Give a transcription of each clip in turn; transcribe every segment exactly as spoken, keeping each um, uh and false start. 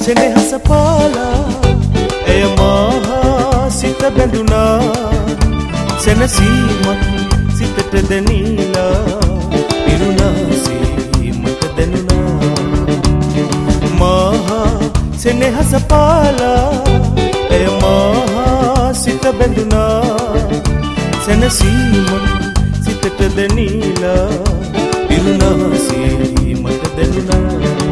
සෙනෙහස පාලා එය මහා සිත බැඳුනා සෙනසීමක් සිතට දැනීලා පිරුණාසේ මට දැනුණා මහා සෙනෙහස පාලා එය මහා සිත බැඳුනා සෙනසීමක් සිතට දැනීලා පිරුණාසේ මට දැනුණා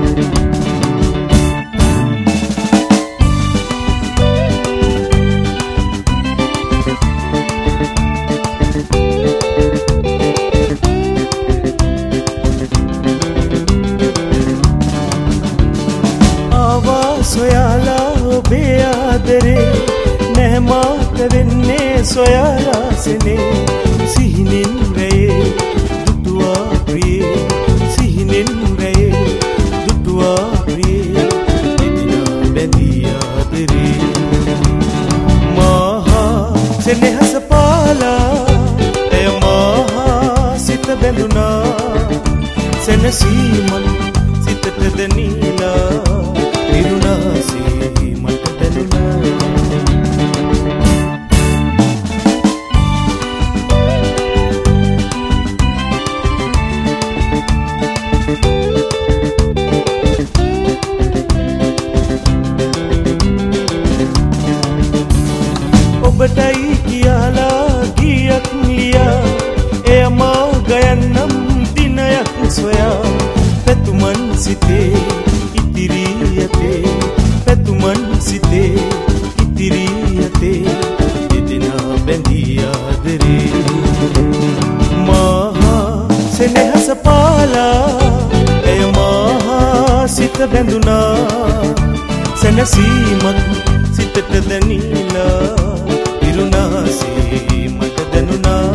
සොයාලා ඔබේ ආදරේ නැහැ මාත වෙන්නේ සොයාලා සෙනේ සිහිනෙන් රැයේ දුටුවා ප්‍රියේ සිහිනෙන් රැයේ දුටුවා ප්‍රියේ එදිනා බැඳී ආදරේ මහා සෙනෙහස පාලා එය මහා සිත බැඳුනා සෙනසීමක් සිතට දැනීලා පිරුණාසේ මට දැනුණා ඔබටයි කියලා ගියක් ලියා එය මා ගයන්නම් දිනයක් සොයා පැතුමන් සිතේ ඉතිරියතේ පැතුමන් සිතේ ඉතිරියතේ එදිනා බැඳී ආදරේ මහා සෙනෙහස පාලා එය මහා සිත බැඳුනා සෙනසීමක් සිතට දැනීලා පිරුණාසේ මට දැනුණා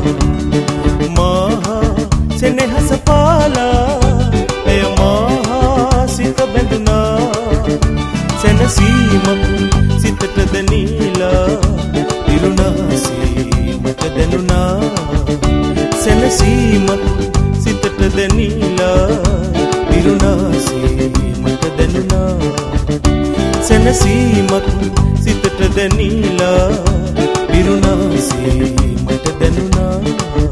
මහා සෙනෙහස පාලා එය මහා සිත බැඳුනා සෙනසීමක් සිතට දැනීලා පිරුණාසේ මට දැනුණා සෙනසීමක් සිතට දැනීලා පිරුණාසේ මට දැනුණා සෙනසීමක් සිතට දැනීලා පිරුණාසේ මට දැනුණා